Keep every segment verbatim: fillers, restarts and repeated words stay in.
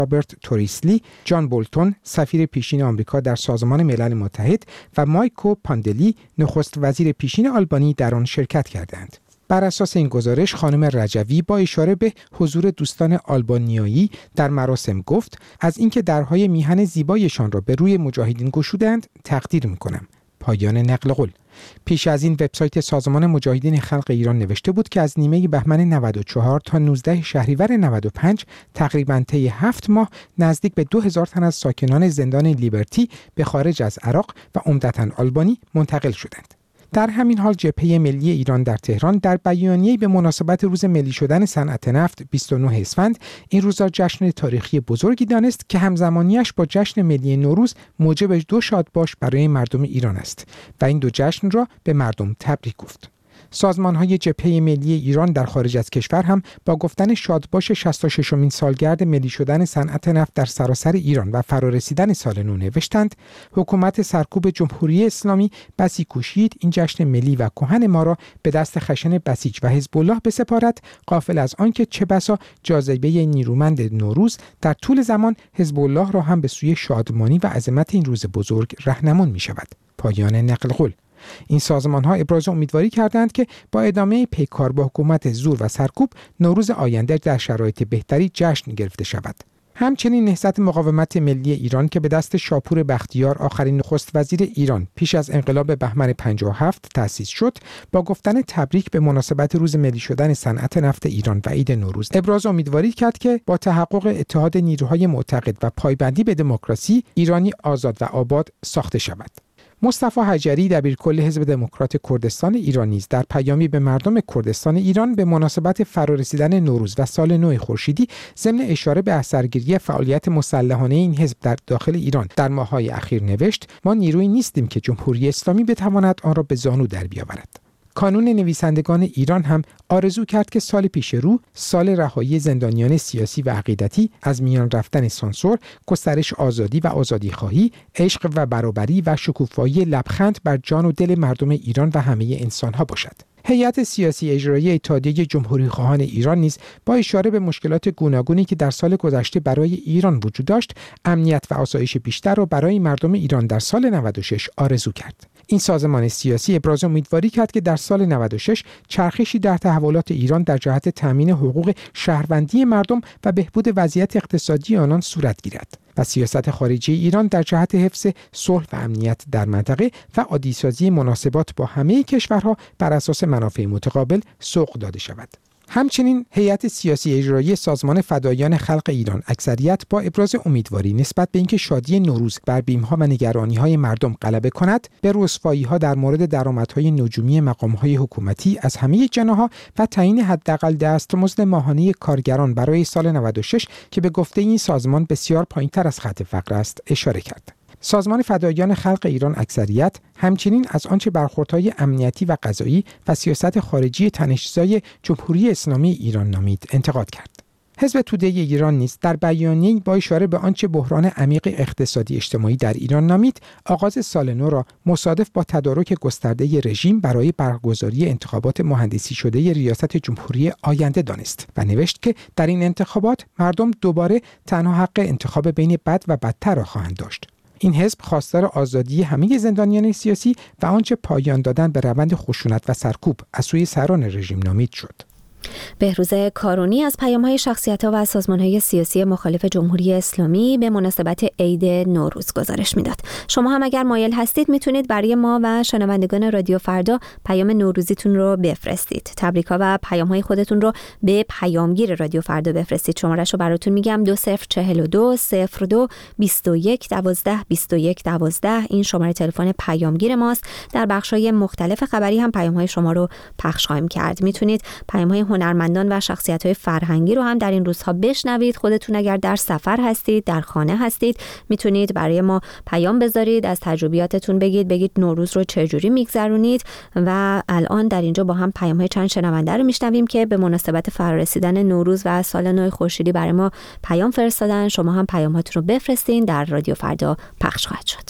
رابرت توریسلی، جان بولتون سفیر پیشین آمریکا در سازمان ملل متحد و مایکو پاندلی نخست وزیر پیشین آلبانی در آن شرکت کردند. بر اساس این گزارش خانم رجوی با اشاره به حضور دوستان آلبانیایی در مراسم گفت از اینکه درهای میهن زیبایشان را به روی مجاهدین گشودند تقدیر می‌کنم. پایان نقل قول. پیش از این وبسایت سازمان مجاهدین خلق ایران نوشته بود که از نیمه بهمن نود و چهار تا نوزده شهریور نود و پنج تقریباً طی هفت ماه نزدیک به دو هزار تن از ساکنان زندان لیبرتی به خارج از عراق و عمدتاً آلبانی منتقل شدند. در همین حال جبهه ملی ایران در تهران در بیانیه‌ای به مناسبت روز ملی شدن صنعت نفت بیست و نه اسفند این روز را جشن تاریخی بزرگی دانست که همزمانیش با جشن ملی نوروز موجب دو شادباش برای مردم ایران است و این دو جشن را به مردم تبریک گفت. سازمان‌های جبهه ملی ایران در خارج از کشور هم با گفتن شادباش شصت و ششمین سالگرد ملی شدن صنعت نفت در سراسر ایران و فرارسیدن سال نو نوشتند حکومت سرکوب جمهوری اسلامی بسی کوشید این جشن ملی و کهن ما را به دست خشن بسیج و حزب الله بسپارد، غافل از آنکه چه بسا جاذبه نیرومند نوروز در طول زمان حزب الله را هم به سوی شادمانی و عظمت این روز بزرگ راهنمون می‌شود. پایان نقل قول. این سازمان‌ها ابراز امیدواری کردند که با ادامه پیکار با حکومت زور و سرکوب نوروز آینده در شرایط بهتری جشن گرفته شود. همچنین نهضت مقاومت ملی ایران که به دست شاپور بختیار آخرین نخست وزیر ایران پیش از انقلاب بهمن پنجاه و هفت تأسیس شد، با گفتن تبریک به مناسبت روز ملی شدن صنعت نفت ایران و عید نوروز ابراز امیدواری کرد که با تحقق اتحاد نیروهای معتقد و پایبندی به دموکراسی ایرانی آزاد و آباد ساخته شود. مصطفی حجری دبیرکل حزب دموکرات کردستان ایران نیز در پیامی به مردم کردستان ایران به مناسبت فرارسیدن نوروز و سال نو خورشیدی ضمن اشاره به اثرگیری فعالیت مسلحانه این حزب در داخل ایران در ماه‌های اخیر نوشت: ما نیرویی نیستیم که جمهوری اسلامی بتواند آن را به زانو در بیاورد. کانون نویسندگان ایران هم آرزو کرد که سال پیش رو، سال رهایی زندانیان سیاسی و عقیدتی، از میان رفتن سانسور، گسترش آزادی و آزادیخواهی، عشق و برابری و شکوفایی لبخند بر جان و دل مردم ایران و همه انسانها باشد. هیئت سیاسی اجرایی اتحادیه جمهوری خواهان ایران نیز با اشاره به مشکلات گوناگونی که در سال گذشته برای ایران وجود داشت، امنیت و آسایش بیشتر را برای مردم ایران در سال نود و شش آرزو کرد. این سازمان سیاسی ابراز امیدواری کرد که در سال نود و شش چرخشی در تحولات ایران در جهت تامین حقوق شهروندی مردم و بهبود وضعیت اقتصادی آنان صورت گیرد و سیاست خارجی ایران در جهت حفظ صلح و امنیت در منطقه و عادی‌سازی مناسبات با همه کشورها بر اساس منافع متقابل سوق داده شود. همچنین هیئت سیاسی اجرایی سازمان فداییان خلق ایران اکثریت با ابراز امیدواری نسبت به اینکه شادی نوروز بر بیمها و نگرانی‌های مردم غلبه کند، به رسوایی‌ها در مورد درآمدهای نجومی مقام‌های حکومتی از همه جناح‌ها و تعیین حداقل دستمزد ماهانه کارگران برای سال نود و شش که به گفته این سازمان بسیار پایین‌تر از خط فقر است اشاره کرد. سازمان فداییان خلق ایران اکثریت همچنین از آنچه برخوردهای امنیتی و قضایی و سیاست خارجی تنش‌زای جمهوری اسلامی ایران نامید انتقاد کرد. حزب توده ایران نیز در بیانیه‌ای با اشاره به آنچه بحران عمیق اقتصادی اجتماعی در ایران نامید، آغاز سال نو را مصادف با تدارک گسترده رژیم برای برگزاری انتخابات مهندسی شده ریاست جمهوری آینده دانست و نوشت که در این انتخابات مردم دوباره تنها حق انتخاب بین بد و بدتر را خواهند داشت. این حزب خواستار آزادی همه زندانیان سیاسی و آنچه پایان دادن به روند خشونت و سرکوب از سوی سران رژیم نامید شد. بهروز کارونی از پیام‌های شخصیت‌ها و سازمان‌های سیاسی مخالف جمهوری اسلامی به مناسبت عید نوروز گزارش میداد. شما هم اگر مایل هستید میتونید برای ما و شنوندگان رادیو فردا پیام نوروزیتون رو بفرستید. تبریک‌ها و پیام‌های خودتون رو به پیامگیر رادیو فردا بفرستید. شماره‌شو براتون میگم: دو صفر چهل و دو صفر دو بیست و یک دوازده بیست و یک دوازده. این شماره تلفن پیامگیر ماست. در بخش‌های مختلف خبری هم پیام‌های شما رو پخش خواهیم کرد. میتونید پیام‌های هنرمندان و شخصیت‌های فرهنگی رو هم در این روزها بشنوید. خودتون اگر در سفر هستید، در خانه هستید، میتونید برای ما پیام بذارید، از تجربیاتتون بگید، بگید نوروز رو چجوری میگذرونید. و الان در اینجا با هم پیام‌های چند شنونده رو میشنویم که به مناسبت فرارسیدن نوروز و سال نو خورشیدی برای ما پیام فرستادن. شما هم پیام‌هاتون رو بفرستین، در رادیو فردا پخش خواهد شد.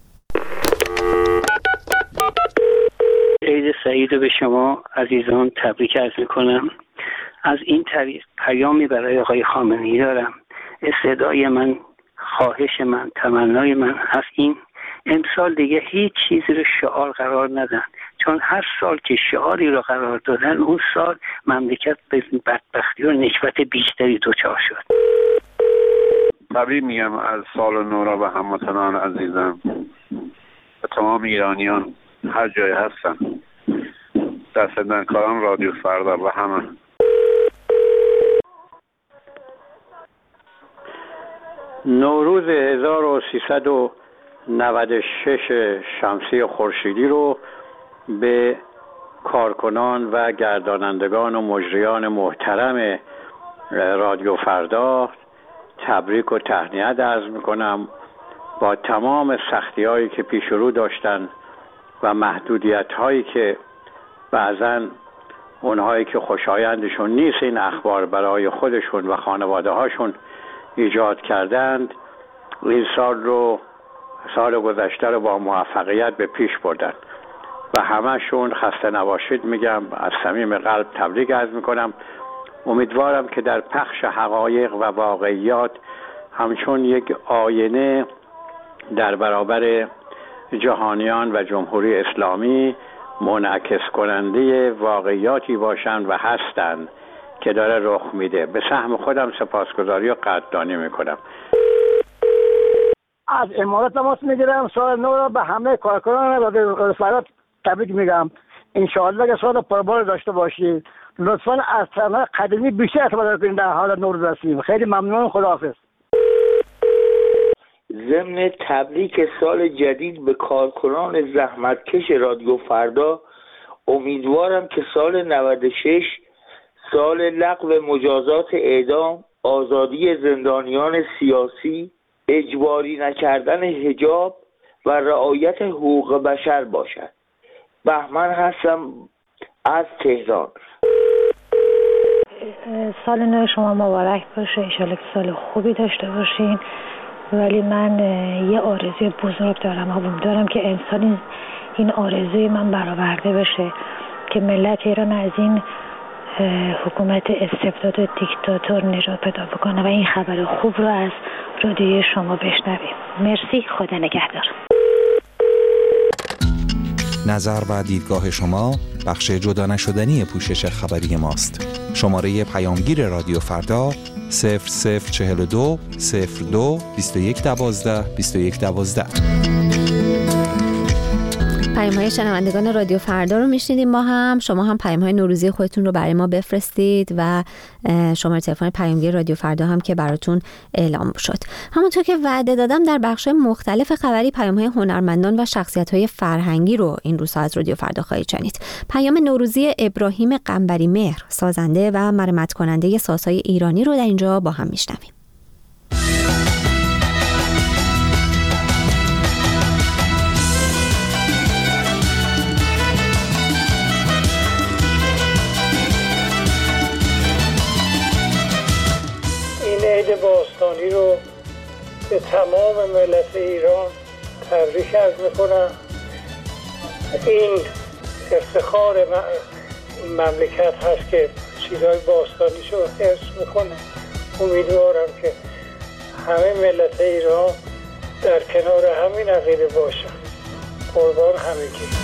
عید سعید رو به شما عزیزان تبریک عرض می‌کنم. از این طریق پیامی برای آقای خامنه‌ای دارم. صدای من، خواهش من، تمنای من هست این امسال دیگه هیچ چیزی رو شعار قرار ندن، چون هر سال که شعاری رو قرار دادن اون سال مملکت به بدبختی و نکبت بیشتری دچار شد. تبریک میگم از سال نو را به هموطنان عزیزم، به تمام ایرانیان هر جای هستن، دست دهنکاران رادیو فردا و همه. نوروز هزار و سیصد و نود و شش شمسی خورشیدی رو به کارکنان و گردانندگان و مجریان محترم رادیو فردا تبریک و تهنیت عرض میکنم. با تمام سختی هایی که پیش رو داشتن و محدودیت هایی که بعضا اونهایی که خوشایندشون نیست این اخبار برای خودشون و خانواده هاشون ایجاد کردند، این سال رو سال گذشته رو با موفقیت به پیش بردن و همه‌شون خسته نباشید میگم. از صمیم قلب تبریک عرض میکنم. امیدوارم که در پخش حقایق و واقعیات همچون یک آینه در برابر جهانیان و جمهوری اسلامی منعکس کننده واقعیاتی باشند و هستند که داره رخ میده. به سهم خودم سپاسگزاری و قدردانی میکنم. از امارات تماس میگیرم. سال نو را به همه کارکنان رادیو فردا تبریک میگم. انشاءالله که سال پربار داشته باشید. لطفاً از تنها قدیمی بیشتر استفاده کنید در حال نوروز هستیم. خیلی ممنون. خداحافظ. ضمن تبریک سال جدید به کارکنان زحمتکش رادیو فردا، امیدوارم که سال نود و شش سال لغو مجازات اعدام، آزادی زندانیان سیاسی، اجباری نکردن حجاب و رعایت حقوق بشر باشد. بهمن هستم از تهران. سال نو شما مبارک باشه. انشالله که سال خوبی داشته باشین. ولی من یه آرزوی بزرگ دارم، هم دارم که انسان این آرزوی من برآورده بشه که ملت ایران از این حکومت استبداد و دیکتاتور نجات پیدا بکنه و این خبر خوب رو از رادیوی شما بشنویم. مرسی. خدا نگهدار. نظر و دیدگاه شما بخش جدا نشدنی پوشش خبری ماست. شماره پیامگیر رادیو فردا صفر صفر چهل و دو صفر دو بیست و یک دوازده بیست و یک دوازده. پیام‌های شنوندگان رادیو فردا رو میشنیدیم. ما هم شما هم پیام‌های نوروزی خودتون رو برای ما بفرستید و شماره تلفن پیامگیر رادیو فردا هم که براتون اعلام شد. همونطور که وعده دادم در بخش‌های مختلف خبری پیام‌های هنرمندان و شخصیت‌های فرهنگی رو این روزها از رادیو فردا خواهید شنید. پیام نوروزی ابراهیم قنبری مهر، سازنده و مرمت کننده سازهای ایرانی رو در اینجا با هم میشنویم. عید باستانی رو به تمام ملت ایران تبریک عرض میکنم. این افتخار مملکت هست که چیزهای باستانیش رو حفظ میکنه. امیدوارم که همه ملت ایران در کنار همین عقیده باشن. قربان همگی.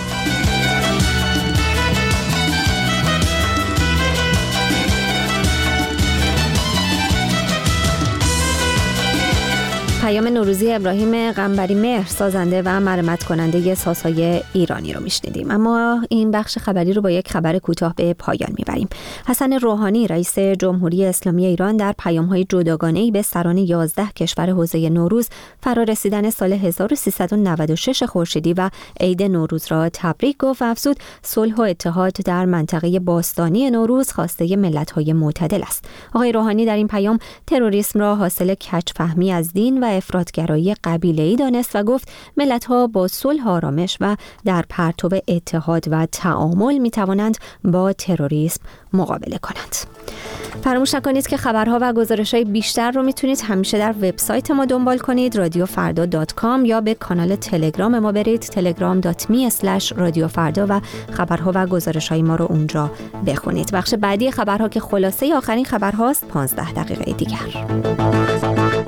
پیام نوروزی ابراهیم قنبری مهر، سازنده و مرمت کننده سازهای ایرانی رو میشنیدیم. اما این بخش خبری رو با یک خبر کوتاه به پایان میبریم. حسن روحانی رئیس جمهوری اسلامی ایران در پیام‌های جداگانه‌ای به سران یازده کشور حوزه نوروز فرارسیدن سال هزار و سیصد و نود و شش خورشیدی و عید نوروز را تبریک گفت و افزود صلح و اتحاد در منطقه باستانی نوروز خواسته ملت‌های معتدل است. آقای روحانی در این پیام تروریسم را حاصل کج‌فهمی از دین و افراطگرایی قبیله‌ای دانست و گفت ملت‌ها با صلح و آرامش و در پرتو اتحاد و تعامل می‌توانند با تروریسم مقابله کنند. فراموش نکنید که خبرها و گزارش‌های بیشتر رو میتونید همیشه در وبسایت ما دنبال کنید رادیو فردا دات کام یا به کانال تلگرام ما برید تلگرام دات می اسلش رادیو فردا و خبرها و گزارش‌های ما رو اونجا بخونید. بخش بعدی خبرها که خلاصه آخرین خبرهاست پانزده دقیقه دیگر.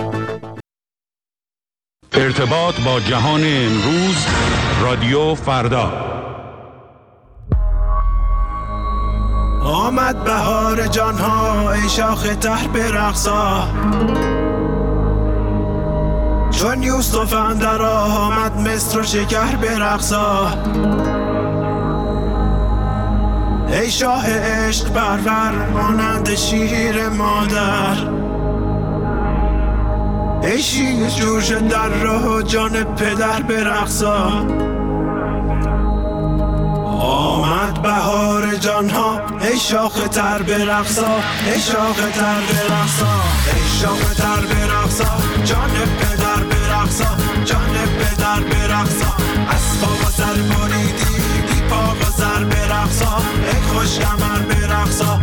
ارتباط با جهان امروز، رادیو فردا. آمد بهار جانها ای شاخ تر برقصا، چون یوسف اندر آمد مصر و شکر برقصا. ای شاه عشق پرور مانند شیر مادر، ای شیر جوش در راه جان پدر برقصا. آمد بهار جانها ای شاخ تر برقصا، ای شاخ تر برقصا، ای شاخ تر برقصا، جان پدر برقصا، جان پدر برقصا. از پا و سر بریدی بی پا و سر برقصا، ای خوش کمر برقصا.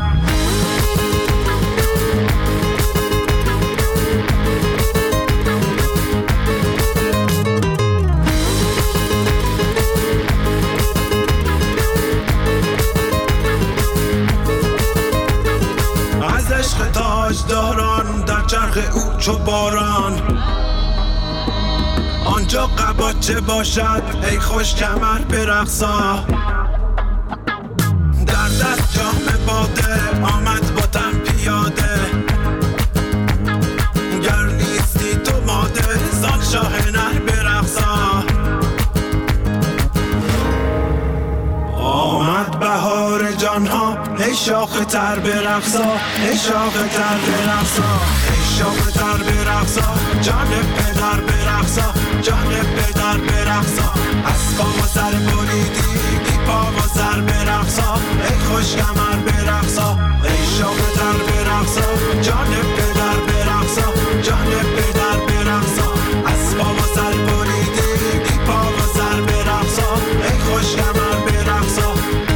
عشق تاجداران در چرخ او چو باران، آنجا قباچه باشد ای خوش کمر برقصا. در دست جام باده آمد با تن پیاده، گر نیستی تو ماده زان شاه نر برقصا. آمد بهار جانها ای شاخ تر برقصا، ای شاخ تر برقصا، ای شاخ تر برقصا، جان پدر برقصا، جان پدر برقصا. از پا و سر بریدی بی پا و سر برقصا، ای خوش کمر برقصا. ای شاخ تر برقصا، جان پدر برقصا، جان پدر برقصا. از پا و سر بریدی بی پا و سر برقصا، ای خوش کمر برقصا.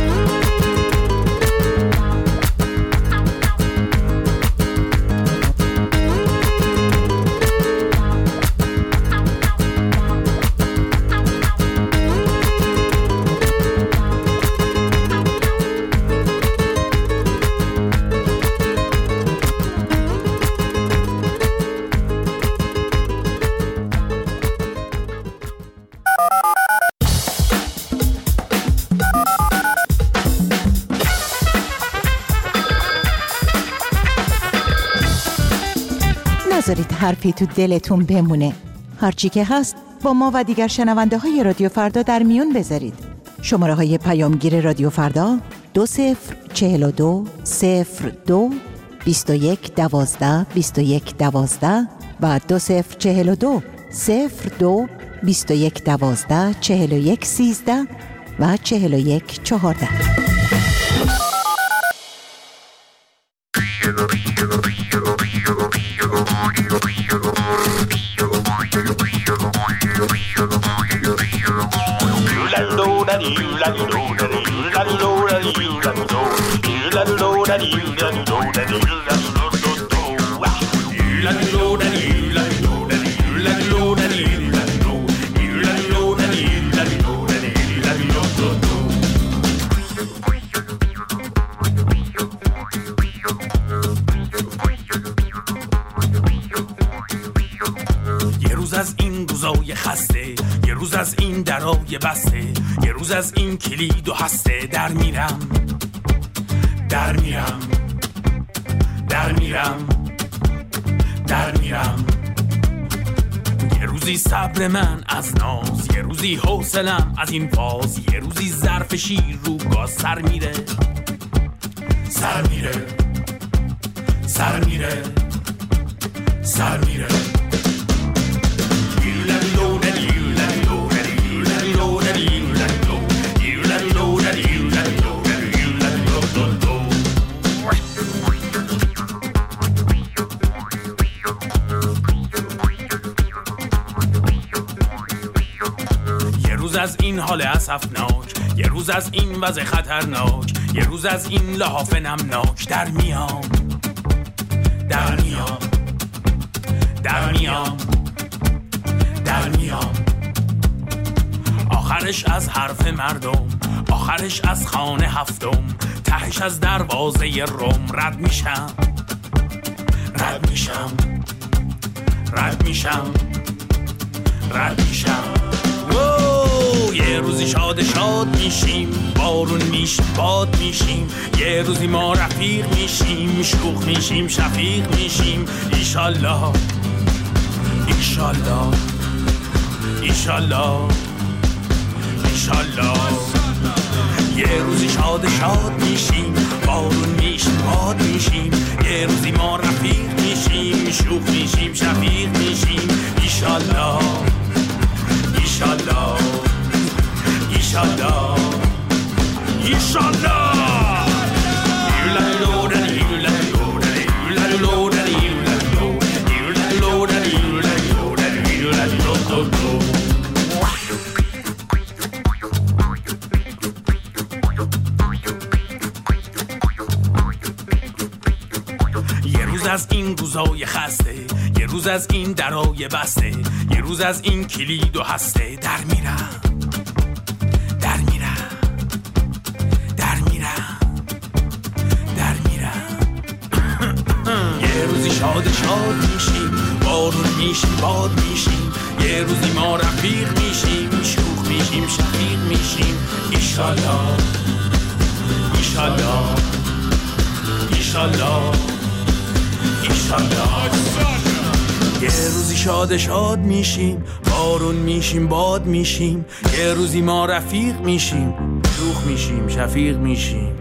نذارید حرفی تو دلتون بمونه. هرچی که هست با ما و دیگر شنونده های رادیو فردا در میون بذارید. شماره های پیامگیر رادیو فردا دو صفر چهل و دو صفر دو بیست و یک دوازده بیست و یک دوازده و دو صفر چهل و دو صفر دو بیست و یک دوازده چهل و یک سیزده و چهل و یک چهارده. یه روز از این روزای خسته، یه روز از این درای بسته، یه روز از این کلید و هسته در میرم در میرم در میرم در میرم. یه روزی صبر من از ناز، یه روزی حوصلم از این فاز، یه روزی ظرف شیر رو گاز سر میره سر میره سر میره سر میره. یه روز از این حال اسفناک، یه روز از این وضع خطرناک، یه روز از این لحاف نمناک در میام در میام در میام در میام. آخرش از حرف مردم، آخرش از خانه هفتم، تهش از دروازه روم رد میشم رد میشم رد میشم رد میشم. یه روزی شاد شاد میشیم، بارون میشیم باد میشیم، یه روزی ما رفیق میشیم، شوخ میشیم شفیق میشیم. ایشالله ایشالله ایشالله ایشالله. یه روزی شاد شاد میشیم، بارون میشیم باد میشیم، یه روزی ما رفیق میشیم، شوخ میشیم شفیق میشیم. ایشالله ایشالله ایشالله ایشالله. یه روز از این روزای خسته، یه روز از این درای بسته، یه روز از این کلید و هسته در میرم در میرم در میرم در میرم. یه روزی شاد شاد میشیم، بارون میشیم باد میشیم، یه روزی ما رفیق میشیم، شوخ میشیم شفیق میشیم. ایشالله ایشالله ایشالله ایشالله. یه روزی شاد شاد میشیم، بارون میشیم باد میشیم، یه روزی ما رفیق میشیم، شوخ میشیم شفیق میشیم.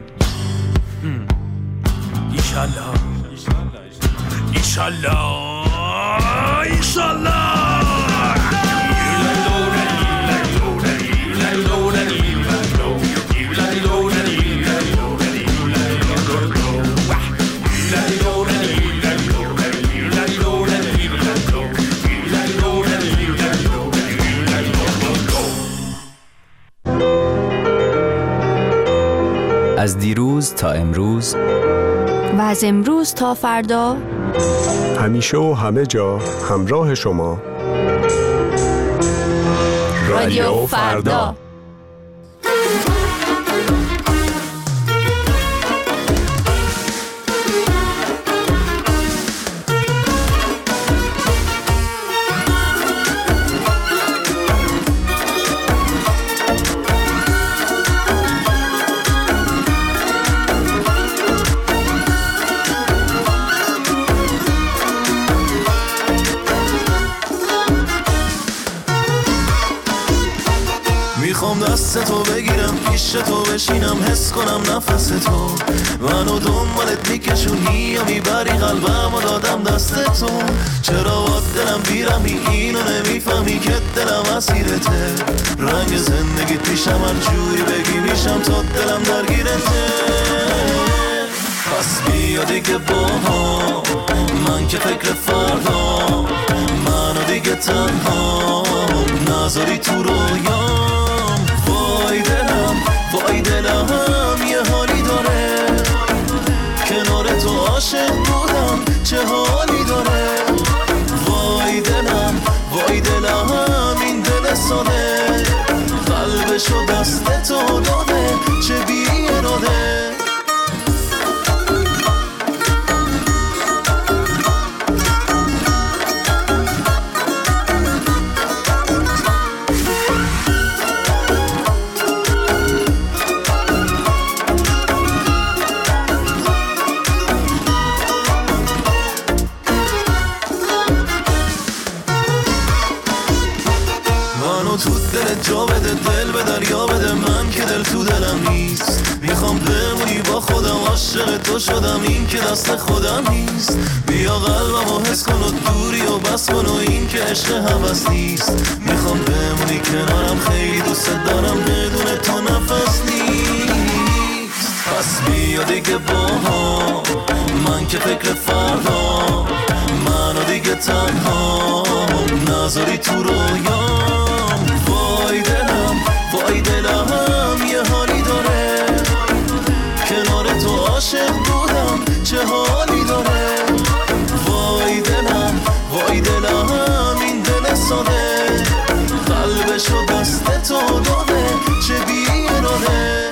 ایشالله ایشالله ایشالله. از دیروز تا امروز و از امروز تا فردا، همیشه و همه جا همراه شما. رادیو فردا. دست تو بگیرم پیش تو بشینم حس کنم نفس تو منو دنبالت میکشونی یا میبری قلبم و دادم دست تو. چرا باد دلم بیرمی اینو نمیفهمی که دلم اسیرته. رنگ زندگیت پیشم هر جوری بگی میشم تا دلم درگیرته. پس بیا دیگه با هم من که فکر فردا منو دیگه تنها نذاری تو رویام. وای دلم وای دلم یه حالی داره کنار تو عاشق بودم چه حالی داره. وای دلم وای دلم این دل ساده قلبشو دست تو داده چه بی اراده. جا بده دل به دریا بده من که دل تو دلم نیست. میخوام بمونی با خودم عاشق تو شدم این که دست خودم نیست. بیا قلبم و حس کن و دوری و بس کن و این که عشق هوس نیست. میخوام بمونی کنارم خیلی دوست دارم بدون تو نفس نیست. پس بیا دیگه با هم من که فکر فردا منو دیگه تنها نذاری تو رویام. وای دلم وای دلم یه حالی داره کنار تو عاشق بودم چه حالی داره. وای دلم وای دلم این دل ساده قلبشو دست تو داده چه بی اراده.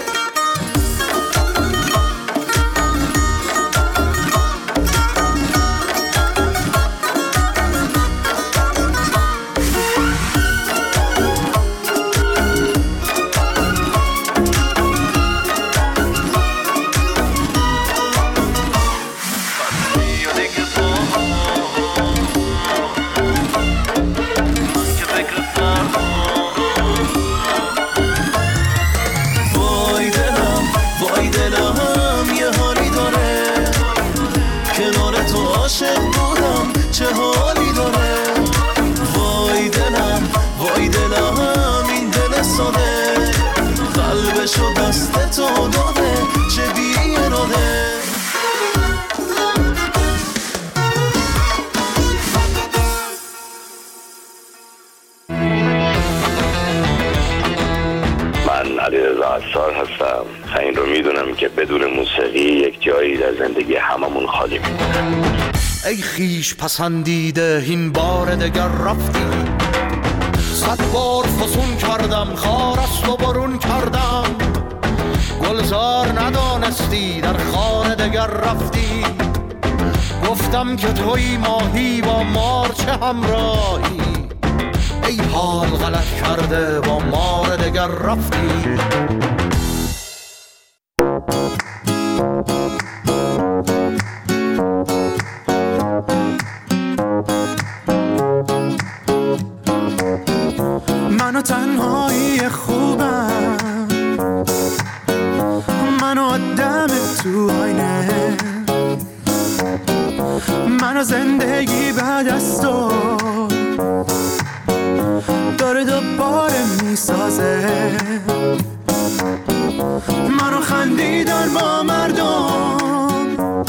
دستشو دست تو داده چه بی اراده. من علیرضا عصار هستم و این رو میدونم که بدون موسیقی یک جایی در زندگی هممون خالی میمونه. ای خیش پسندیده این بار دگر رفتی، صد بار فسون کردم خار است و برون کردم، گلزار ندانستی در خانه دگر رفتی، گفتم که توی ماهی با مار چه همراهی، ای حال غلط کرده با مار دگر رفتی. منو تنهایی خوبم، منو آدم تو آینه، منو زندگی بعد از تو داره دوباره میسازه، منو خندیدن با مردم،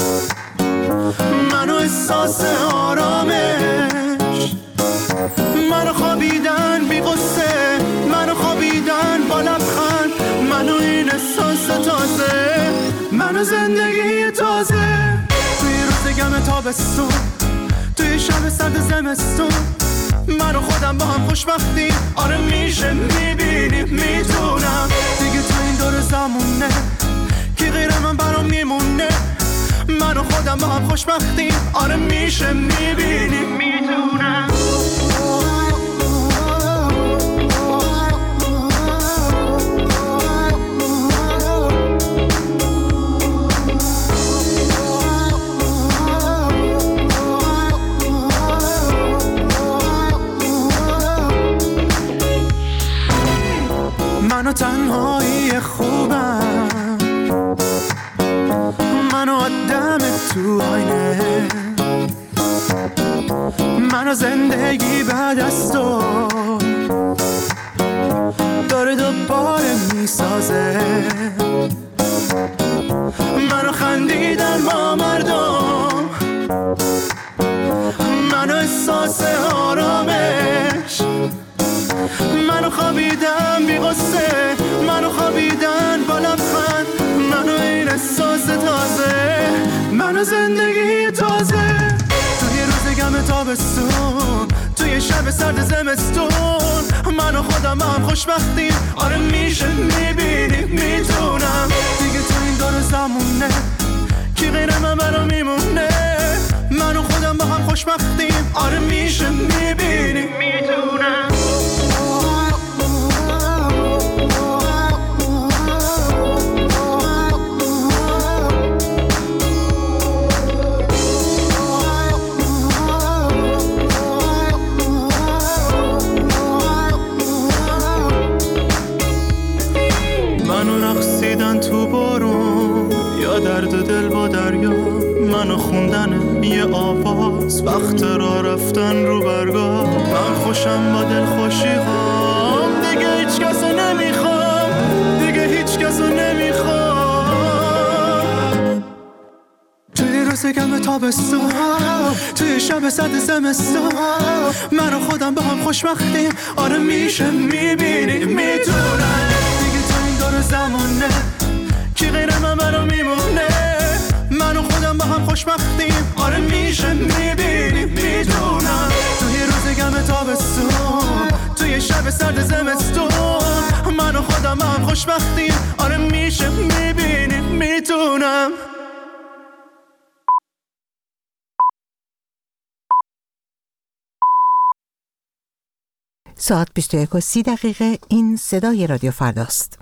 منو احساس آرامش، منو خوابیدن بی غصه، منو خوابیدن با لبخند، منو این احساس تازه، منو زندگی تازه. توی روز گم تابستون، توی شب سرد زمستون، من و خودم با هم خوشبختیم. آره میشه میبینیم میتونم دیگه تو این دور زمونه کی غیر من برام میمونه. من و خودم با هم خوشبختیم. آره میشه میبینیم میتونم. منو تنهایی خوبم، منو آدم تو آینه، منو زندگی بعد از تو داره دوباره میسازه، منو خندیدن با مردم، منو احساس آرامش، منو خوابیدم بی غصه، منو خوابیدن با لبخند، منو این احساس تازه، منو زندگی تازه. توی روز گم تابستون، توی شب سرد زمستون، منو خودم با هم خوشبختیم. آره میشه میبینیم میتونم دیگه تو این دور زمونه کی غیر من برام میمونه. منو خودم با هم خوشبختیم. آره میشه میبینیم میتونم. تو بارون یا درد دل با دریا، منو خوندن یه آواز وقت را رفتن رو برگاه. من خوشم با دل خوشی هام، دیگه هیچ کسو نمیخوام، دیگه هیچ کسو نمیخوام. توی روز گم تابستون، توی شب سرد زمستون، منو خودم با هم خوشبختیم. آره میشه میبینی میتونم دیگه تو این دور زمونه کی غیر من برام میمونه. منو خودم با هم خوشبختیم. آره میشه میبینیم میدونم توی روز گم تابستون، توی شب سرد زمستون، منو خودم با هم خوشبختیم. آره میشه میبینیم میتونم. ساعت بیست و یک و سی دقیقه. این صدای رادیو فرداست.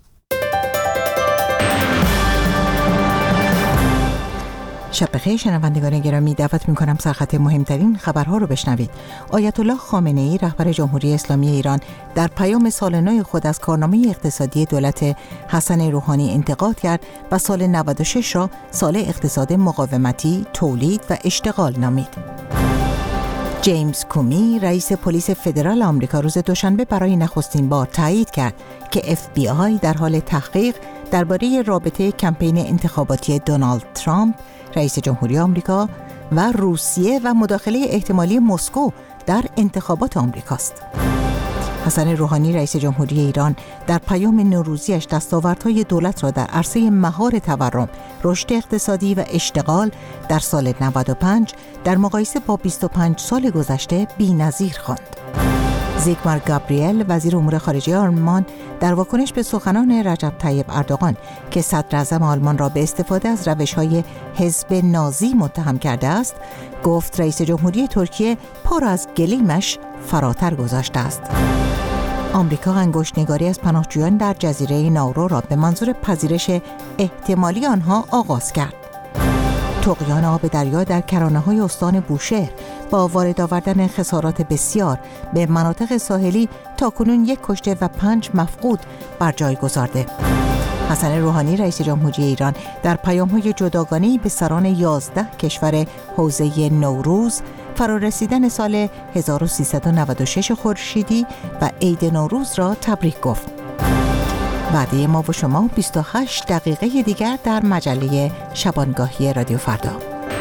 شب بخیر شنوندگان گرامی، دعوت می‌کنم سرخط مهمترین خبرها رو بشنوید. آیت الله خامنه‌ای رهبر جمهوری اسلامی ایران در پیام سال نو خود از کارنامه اقتصادی دولت حسن روحانی انتقاد کرد و سال نود و شش را سال اقتصاد مقاومتی، تولید و اشتغال نامید. جیمز کومی رئیس پلیس فدرال آمریکا روز دوشنبه برای نخستین بار تایید کرد که اف بی آی در حال تحقیق درباره رابطه کمپین انتخاباتی دونالد ترامپ رئیس جمهوری آمریکا و روسیه و مداخله احتمالی مسکو در انتخابات آمریکاست. حسن روحانی رئیس جمهوری ایران در پیام نوروزیش دستاوردهای دولت را در عرصه مهار تورم، رشد اقتصادی و اشتغال در سال نود و پنج در مقایسه با بیست و پنج سال گذشته بی‌نظیر خواند. زیگمار گابریل وزیر امور خارجه آلمان در واکنش به سخنان رجب طیب اردوغان که صدر اعظم آلمان را به استفاده از روش‌های حزب نازی متهم کرده است، گفت رئیس جمهوری ترکیه پر از گلیمش فراتر گذاشته است. آمریکا انگشت‌نگاری از پناهجویان در جزیره ناورو را به منظور پذیرش احتمالی آنها آغاز کرد. طغیان آب دریا در کرانه‌های استان بوشهر با وارد آوردن خسارات بسیار به مناطق ساحلی تاکنون یک کشته و پنج مفقود بر جای گذارده. حسن روحانی رئیس جمهوری ایران در پیام‌های جداگانه‌ای به سران یازده کشور حوزه نوروز فرارسیدن سال هزار و سیصد و نود و شش خورشیدی و عید نوروز را تبریک گفت. وعده ما و شما بیست و هشت دقیقه دیگر در مجله شبانگاهی رادیو فردا.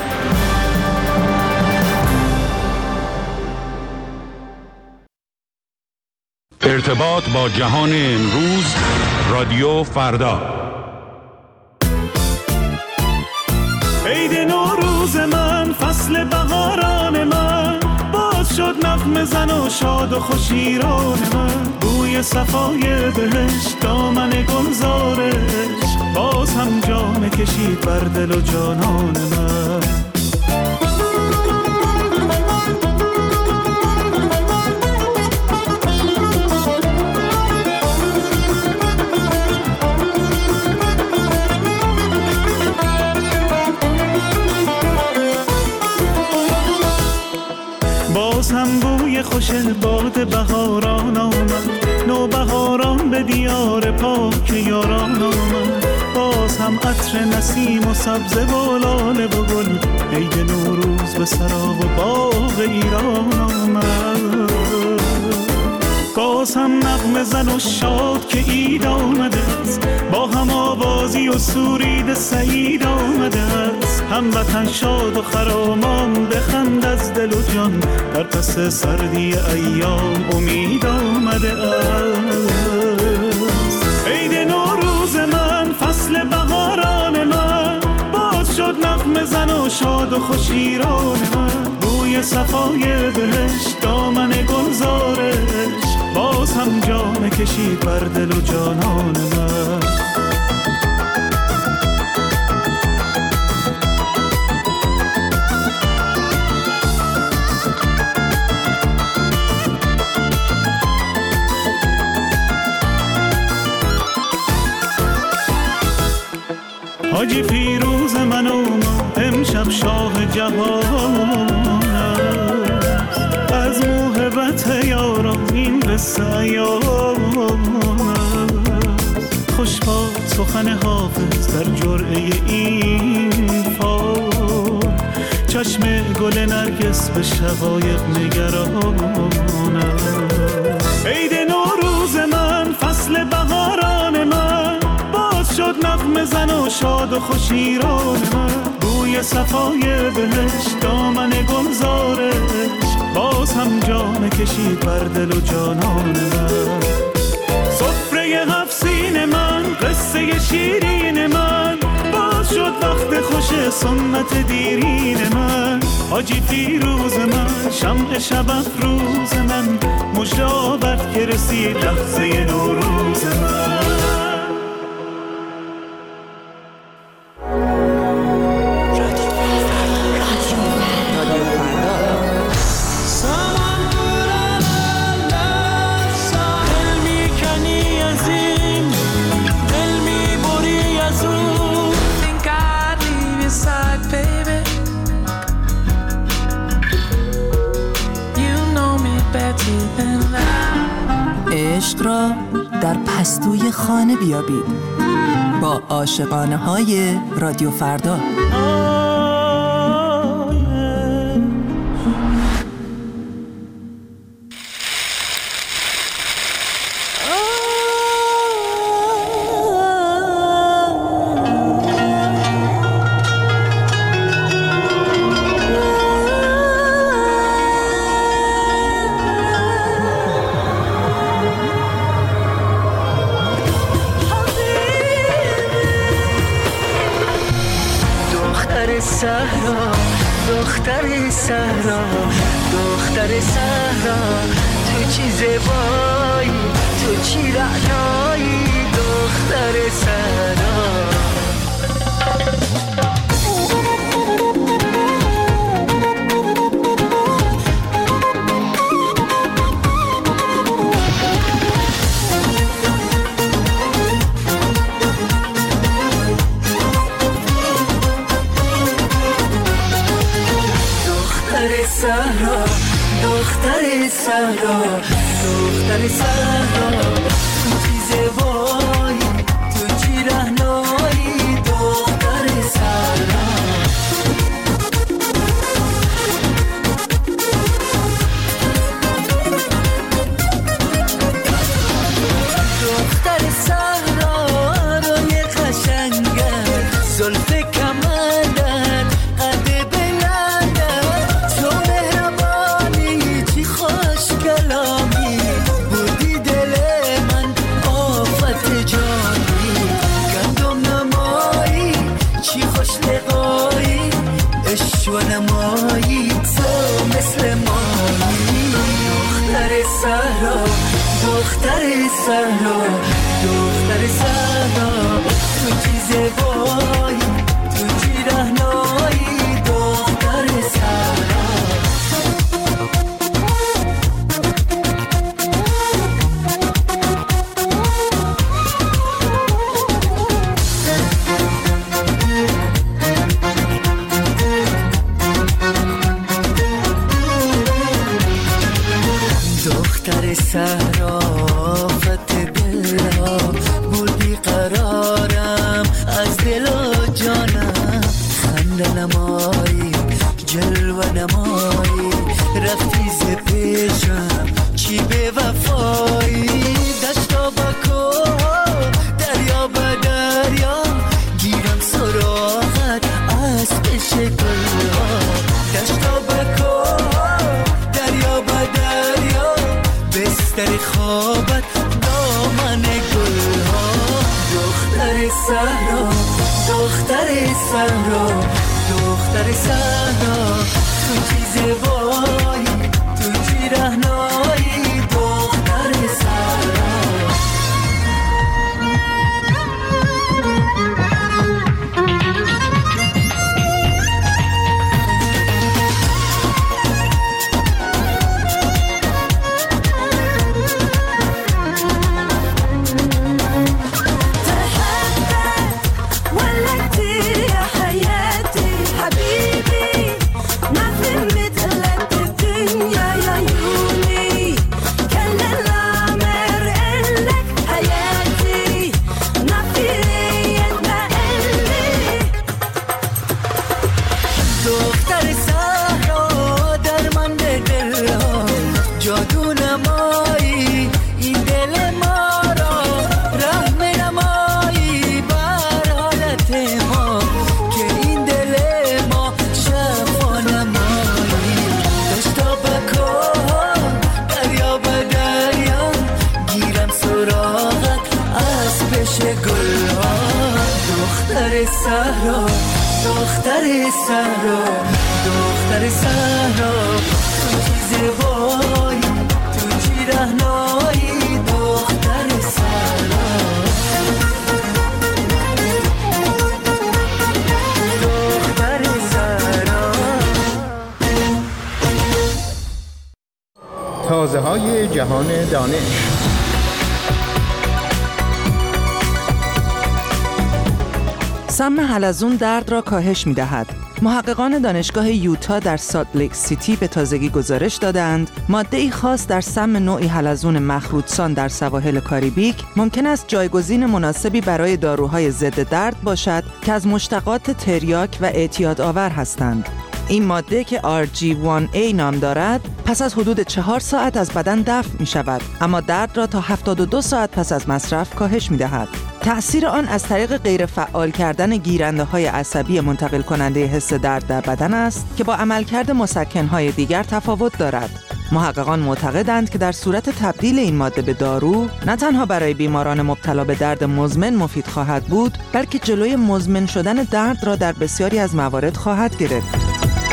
ارتباط با جهان امروز رادیو فردا. عید نوروز من، فصل بهاران من، باز شد نغمه زن و شاد و خوش ایران من. بوی صفای بهشت، دامن گلزارش، باز هم جام کشید بر دل و جانان من. باز هم بوی خوش باد بهاران آمد، نو بهاران به دیار پاک یاران آمد. باز هم عطر نسیم و سبزه و لاله و گل، عید نوروز به سرا و باغ ایران آمد. باز هم نغمه زن و شاد که عید آمده است، با هم آوازی و سرود سعید آمده است. هموطن شاد و خرامان بخند از دل و جان، در پس سردی ایام امید آمده است. عید نوروز من، فصل بهاران من، باز شد نغمه زن و شاد و خوش ایران من. بوی صفای بهشت، دامن گلزارش، باز هم جام کشید بر دل و جانان من. حاجی فیروز من و ما، امشب شاه جهان است. از موهبت یاران این قصه ایام است. خوش باد سخن حافظ در جرعه این فال، چشم گل نرگس به شقایق نگران است. عید نوروز من، فصل بهاران من، باز شد نغمه زن و شاد و خوش ایران من. بوی صفای بهشت، دامن گلزارش، باز هم جام کشید بر دل و جانان من. سفره هفت سین من، قصه شیرین من، باز شد وقت خوش سنت دیرین من. حاجی فیروز من، شمع شب افروز من، مجابت که رسید لحظه نوروز من. عشق را در پستوی خانه بیابید با عاشقانه های رادیو فردا. صحرا دختر صحرا دختر صحرا تو چی زیبایی تو چی رعنایی دختر صحرا صحرا دختر صحرا دختر صحرا تو چی زیبایی تو چی رعنایی دختر صحرا دختر صحرا روی قشنگت زلف کمندت قد و نمایی تو مثل مایی دختر صحرا دختر صحرا دختر صحرا تو چی زیبایی تو چی رعنایی دختر صحرا صحرا فت دلها بودی قرارم از دل و جانم خنده نمایی جلوه نمایی رفتی ز پیشم چی به وفایی دشتا با کوه دریا با دریا گیرم سراغت از پیش گلها دشتا با کوه دریا با دریا بستر خوابت دامن گلها دختر صحرا دختر صحرا دختر صحرا تو چی زیبایی تو چی رعنایی دختر صحرا صحرا دختر صحرا دختر صحرا تو چی زیبایی تو چی رعنایی دختر صحرا دختر صحرا تازه های جهان دانش. سم حلزون درد را کاهش می‌دهد. محققان دانشگاه یوتا در سالت لیک سیتی به تازگی گزارش دادند ماده‌ای خاص در سم نوعی حلزون مخروطسان در سواحل کاریبیک ممکن است جایگزین مناسبی برای داروهای ضد درد باشد که از مشتقات تریاک و اعتیادآور هستند. این ماده که آر جی وان ای نام دارد پس از حدود چهار ساعت از بدن دفع می شود، اما درد را تا هفتاد و دو ساعت پس از مصرف کاهش می دهد. تأثیر آن از طریق غیر فعال کردن گیرنده های عصبی منتقل کننده حس درد در بدن است که با عملکرد مسکنهای دیگر تفاوت دارد. محققان معتقدند که در صورت تبدیل این ماده به دارو نه تنها برای بیماران مبتلا به درد مزمن مفید خواهد بود، بلکه جلوی مزمن شدن درد را در بسیاری از موارد خواهد گرفت.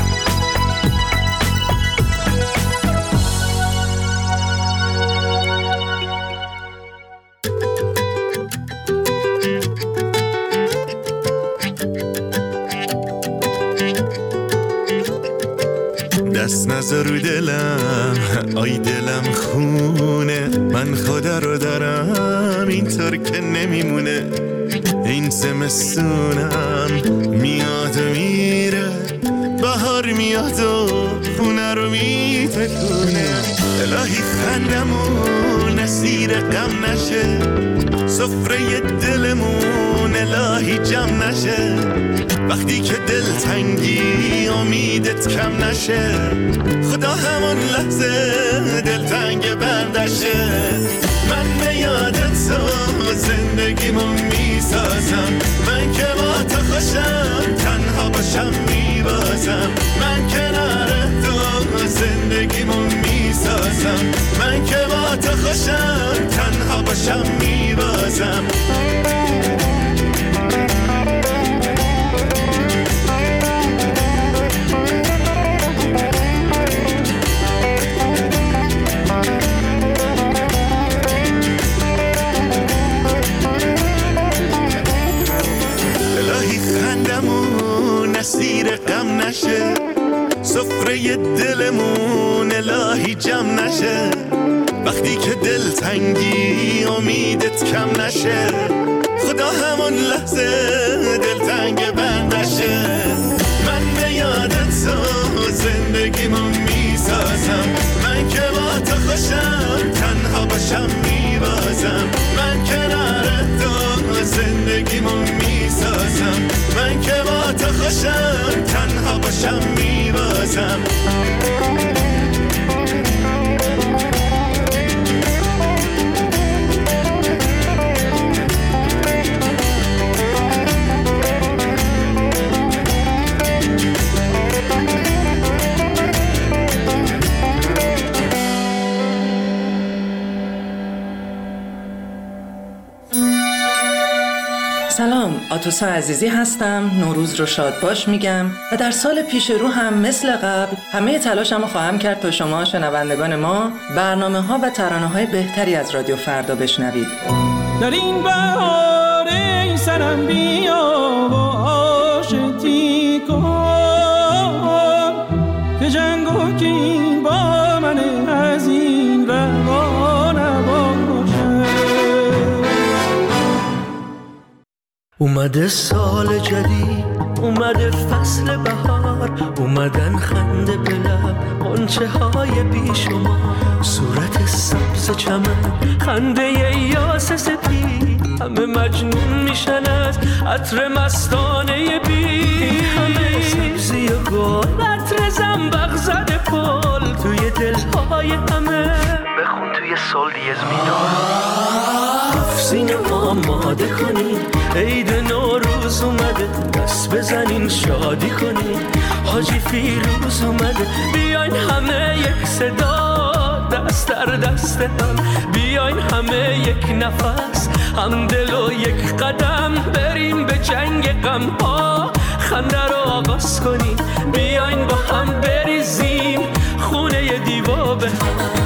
دست نذار رو دلم، آی دلم خونه، من خدا رو دارم اینطور که نمیمونه. این زمستونم میاد و میره، بهار میاد و خونه رو میتکونه. الهی خندمون اسیر غم نشه، سفره دلمون الهی جمع نشه. وقتی که دل تنگی امیدت کم نشه، خدا همون لحظه دل تنگ بندشه. من به یادت تو زندگیمو میسازم، من که با تو خوشم تنها باشم میبازم. من کنار تو زندگیمو میسازم، من که با تو خوشم تنها باشم میبازم. اسیر غم نشه، سفره دلمون الهی جمع نشه. وقتی که دل تنگی امیدت کم نشه، خدا همون لحظه دل تنگ بندشه. من به یادت تو زندگیمو میسازم، من که با تو خوشم تنها باشم میبازم. من کنار تو زندگیمو میسازم، من که با تو خوشم تنها باشم میبازم. سلام، آتوسا عزیزی هستم. نوروز رو شاد باش میگم و در سال پیش رو هم مثل قبل همه تلاشم رو خواهم کرد تا شما شنوندگان ما برنامه ها و ترانه های بهتری از رادیو فردا بشنوید. در این بهار این سرم بیا و آشتی کن، که جنگ و کین با من از این روا نباشه. اومده سال جدید، اومده فصل بهار، اومدن خنده به لب غنچه های بیشمار. صورت سبز چمن، خنده یاس سپید، همه مجنون میشن از عطر مستانه بید. همه سبزی و گل، عطر زنبق زده پل توی دلهای همه. بخون توی سال دیز میدار، سینه آماده کنین، عید نوروز اومده، دست بزنین شادی کنین. حاجی فیروز اومده، بیاین همه یک صدا، دست در دست هم، بیاین همه یک نفس، هم دل و یک قدم، بریم به جنگ غم ها، خنده رو آغاز کنین. بیاین با هم بریزیم خونه دیوا به هم.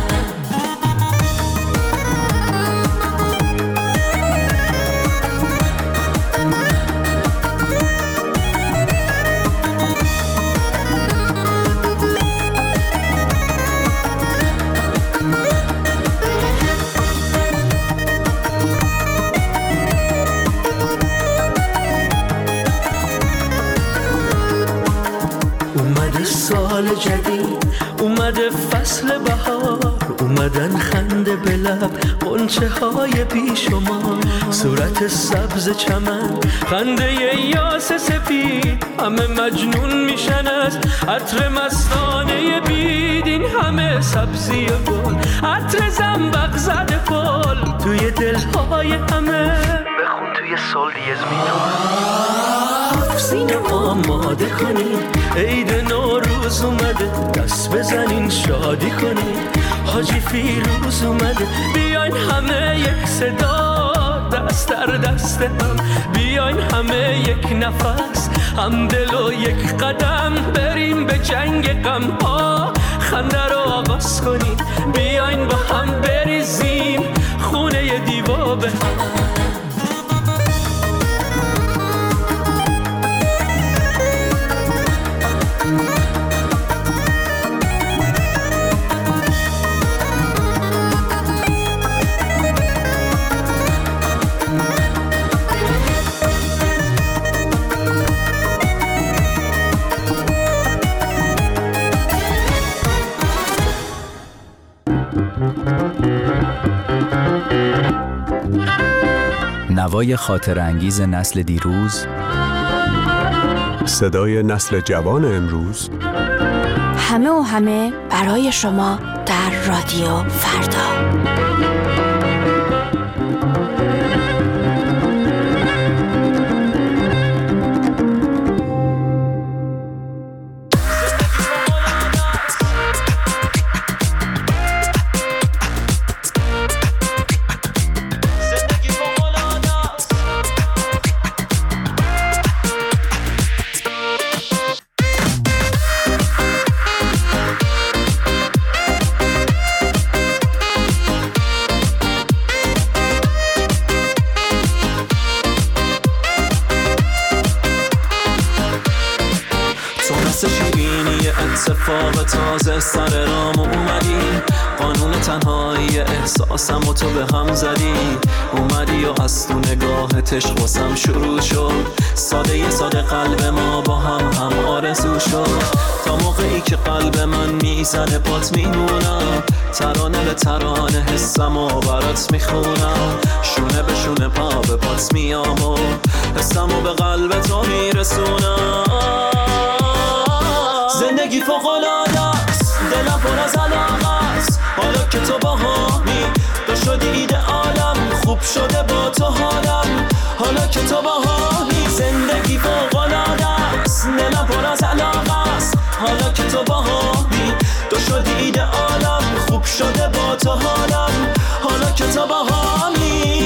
سال جدید، اومده فصل بهار، اومدن خنده به لب غنچه های بیشمار. صورت سبز چمن، خنده یاس سپید، همه مجنون میشن از عطر مستانه بید. این همه سبزی و گل، عطر زنبق زده پل توی دلهای همه. بخون توی سال دیز میدار، سینه آماده کنین، عید نوروز نوروز اومده، دست بزنین شادی کنین. حاجی فیروز اومده، بیاین همه یک صدا، دست در دست هم، بیاین همه یک نفس، هم دل و یک قدم، بریم به جنگ غم ها، خنده رو آغاز کنین. بیاین با هم بریزیم خونه دیوا به هم. نوای خاطر انگیز نسل دیروز، صدای نسل جوان امروز، همه و همه برای شما در رادیو فردا. اتفاق تازه سر رام اومدی، قانون تنهایی احساسم و تو به هم زدی، اومدی و از تو نگاهت عشق واسم شروع شد، ساده ی ساده قلب ما با هم هم آرزو شد، تا موقعی که قلب من میزنه پات میمونم، ترانه به ترانه حسم و برات میخونم، شونه به شونه پا به پات میام و حسم و به قلب تو میرسونم. زندگی فوق‌العاده است، دلم پر از علاقه است، حالا که تو باهامی تو شدی ایدئالم، خوب شده با تو حالم، حالا که تو باهامی. زندگی فوق‌العاده است، دلم پر از علاقه است، حالا که تو باهامی تو شدی ایدئالم، خوب شده با تو حالم، حالا که تو باهامی.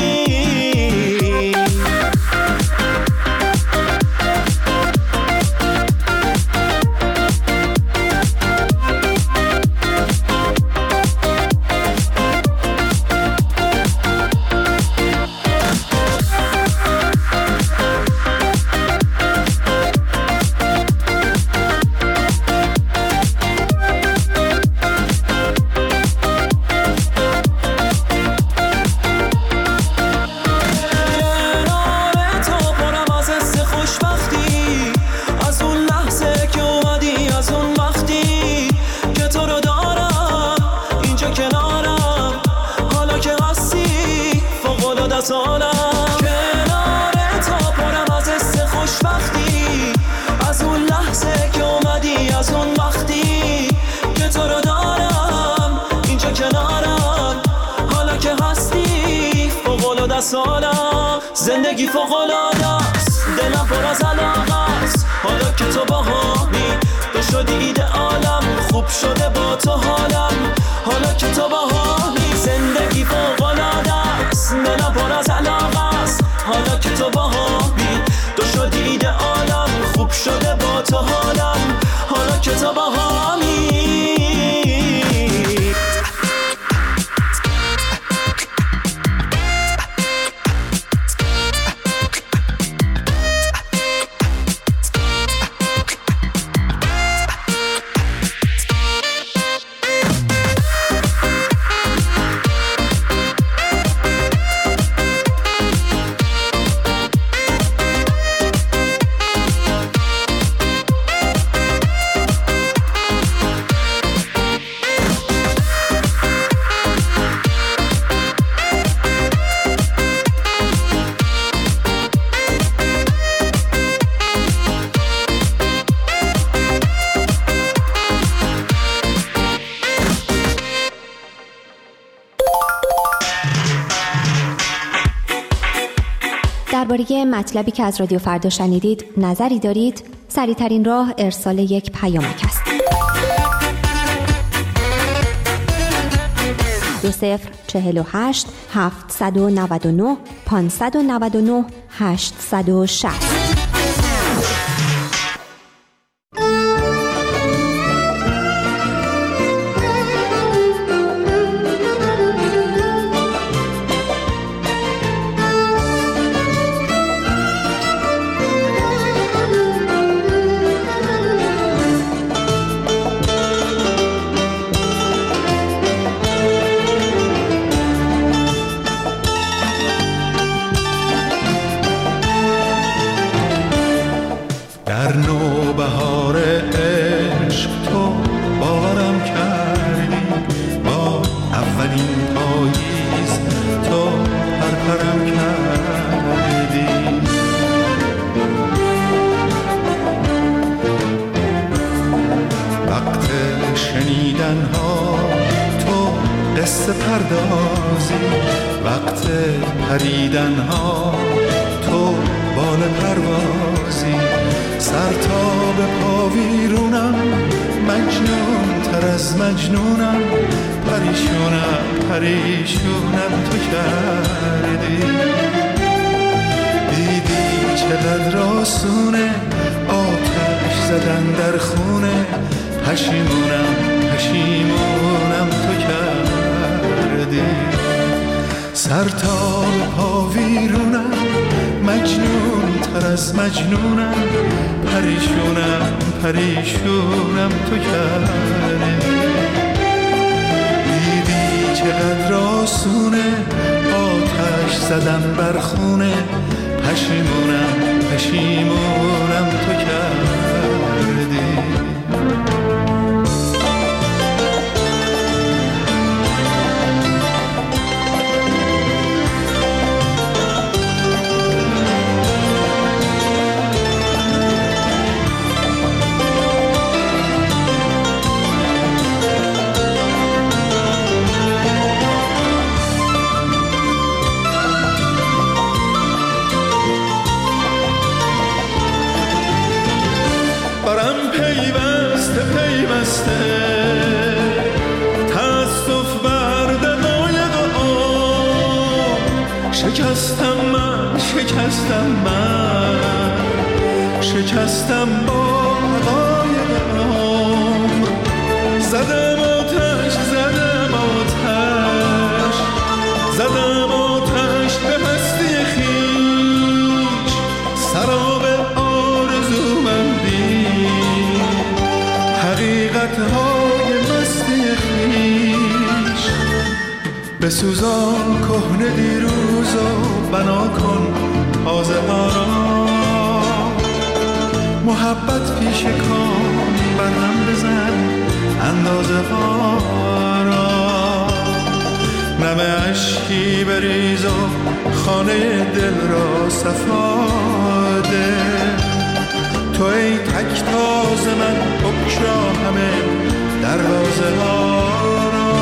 زندگی فوق‌العاده است، دلم پر از علاقه است، حالا که تو باهامی تو شدی ایدئالم، خوب شده با تو حالم، حالا که تو باهامی. زندگی فوق‌العاده است، دلم پر از علاقه است، حالا که تو باهامی تو شدی ایدئالم، خوب شده با تو حالم، حالا که تو باهامی. درباره مطلبی که از رادیو فردا شنیدید نظری دارید؟ سریع‌ترین راه ارسال یک پیامک است. دو صفر چهل و هشت هفتصد و نود و نه پانصد و نود و نه هشتصد و شصت. در نوبهار عشق تو باورم کردی، با اولین پاییز تو پرپرم کردی. وقت شنیدن ها تو قصه پردازی، وقت پریدن ها تو بال پروازی. سر تا به پا ویرونم، مجنون تر از مجنونم، پریشونم پریشونم تو کردی. دیدی چقدر آسونه آتش زدن در خونه، پشیمونم پشیمونم تو کردی. سر تا به پا ویرونم، مجنون تر از مجنونم، پریشونم پریشونم تو کردی. دیدی چقدر آسونه آتش زدم بر خونه، پشیمونم پشیمونم تو کردی. تأسف بر دقایق آن، شکستم من شکستم من شکستم با دقایق عمر. زدم آتش زدم آتش زدم آتش به هستی خویش، سراب آرزومم دید حقیقت‌های مستی خویش. بسوزان کهنه دیروز و بنا کن تازه ها را، محبت پیش کام برهم بزن اندازه ها را. نم اشکی بریز و خانه دل را صفا ده، تو ای تک تاز من بگشا همه دروازه ها را.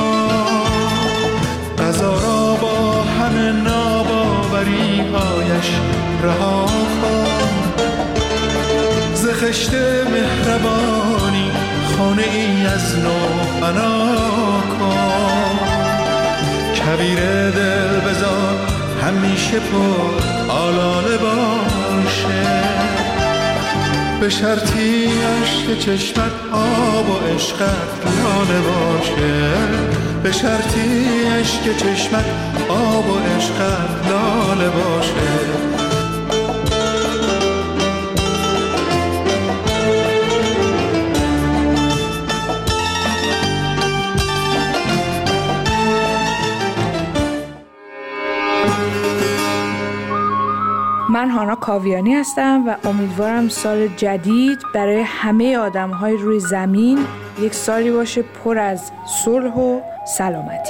قضا را با همه ناباوری هایش رها کن، ز خشت مهربانی خانه ای از نو بنا کن. کویر دل بذار همیشه پر آلاله باشه، به شرطی عشق چشمت آب و عشقت لاله باشه. به شرطی عشق چشمت آب و عشقت لاله باشه. من هانا کاویانی هستم و امیدوارم سال جدید برای همه آدم‌های روی زمین یک سالی باشه پر از صلح و سلامتی.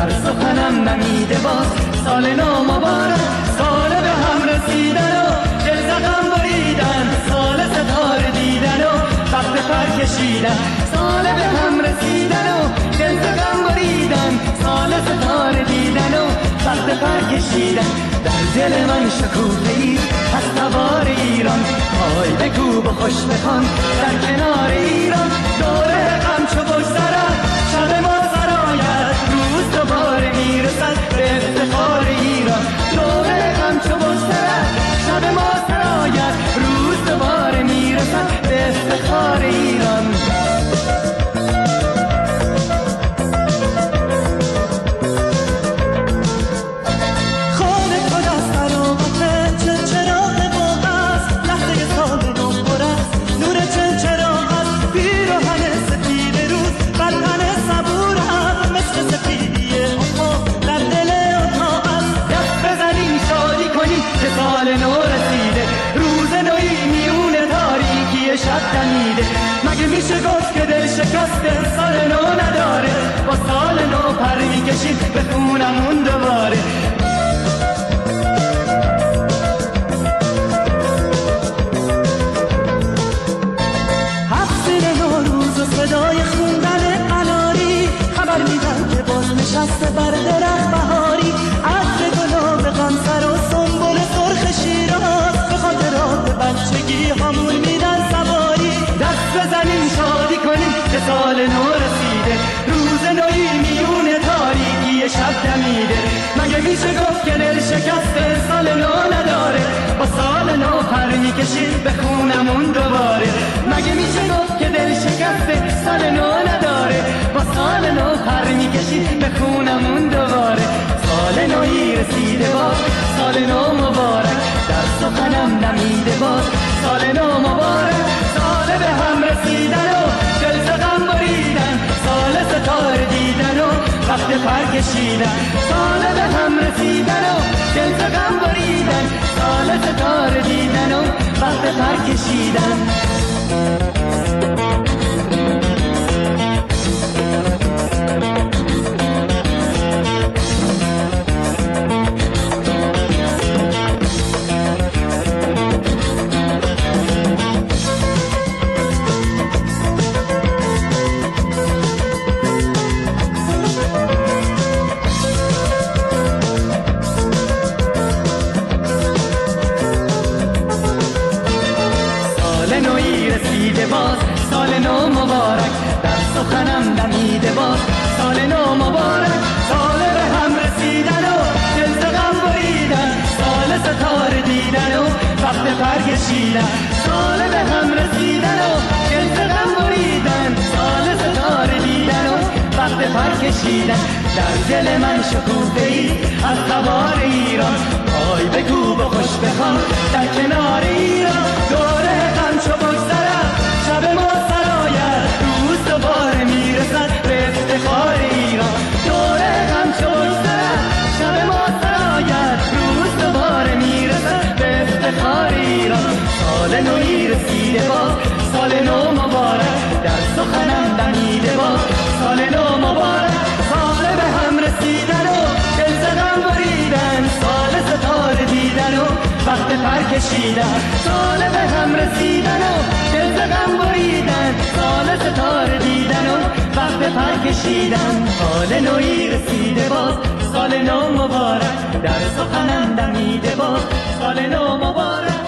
در سخنم نمیده باز سال نو مبارک، سال به هم رسیدن و دل زخم بریدن، سال ستاره دیدن و وقت پر کشیدن، سال به هم رسیدن و دل زخم بریدن، سال ستاره دیدن و وقت پر کشیدن. در دل من شکوفه‌ای از سوار ایران، پای بکوب و خوش بخوان در کنار ایران. دوره غم چو بگذرد شب ما سرآید، روز دوباره میرسد به افتخار ایران. دوره غم چو بگذرد شب ما سرآید، روز دوباره میرسد به افتخار ایران. مگه میشه گفت که دل شکسته سال نو نداره، با سال نو پر میکشیم به خونمون دوباره. هفته نوروز و صدای خوندن قناری خبر میدن که باز نشسته بر درخت بهاری. عطر گلاب قمصر و سنبل سرخ شیراز به خاطرات بچگی همون میدن سواری. دست بزنیم شادی کنیم که سال نو رسیده، روز نوی میون تاریکی شب دمیده. مگه میشه گفت که دل شکسته سال نو نداره، با سال نو پر میکشیم به خونمون دوباره. مگه میشه گفت که دل شکسته سال نو نداره، با سال نو پر میکشیم به خونمون دوباره. سال نوی رسیده باز سال نو مبارک، در سخنم نمیده باز سال نو مبارک. سال به هم رسیدن و دل زدن بریدن، سال ستاره دیدن و وقت پر کشیدن. سال به هم رسیدن و دل زدن بریدن، سال ستاره دیدن و وقت پر کشیدن. باز سال نو مبارک، در سخنم نمیده باز سال نو مبارک. سال به هم رسیدن و دل زدن بریدن، سال ستاره دیدن و وقت پر کشیدن. سال به هم رسیدن و دل زدن بریدن، سال ستاره دیدن و وقت پر کشیدن. در دل من شکوفه‌ای از سوار ایران، پای بکوب و خوش بخوان در کنار ایران. دوره غم چو بگذرد شب ما سرآید، روز دوباره میرسد به افتخار ایران. دوره غم چو بگذرد شب ما سرآید، روز دوباره میرسد به افتخار ایران. سال نوی رسیده باز سال نو مبارک، در سخنم دمیده باز سال نو مبارک. سال به هم رسیدن و دل زدن بریدن، سال ستاره دیدن و وقت پر کشیدن. سال به هم رسیدن و دل زدن بریدن، سال ستاره دیدن و وقت پر کشیدن. سال نوی رسیده باز سال نو مبارک، در سخنم دمیده باز سال نو مبارک.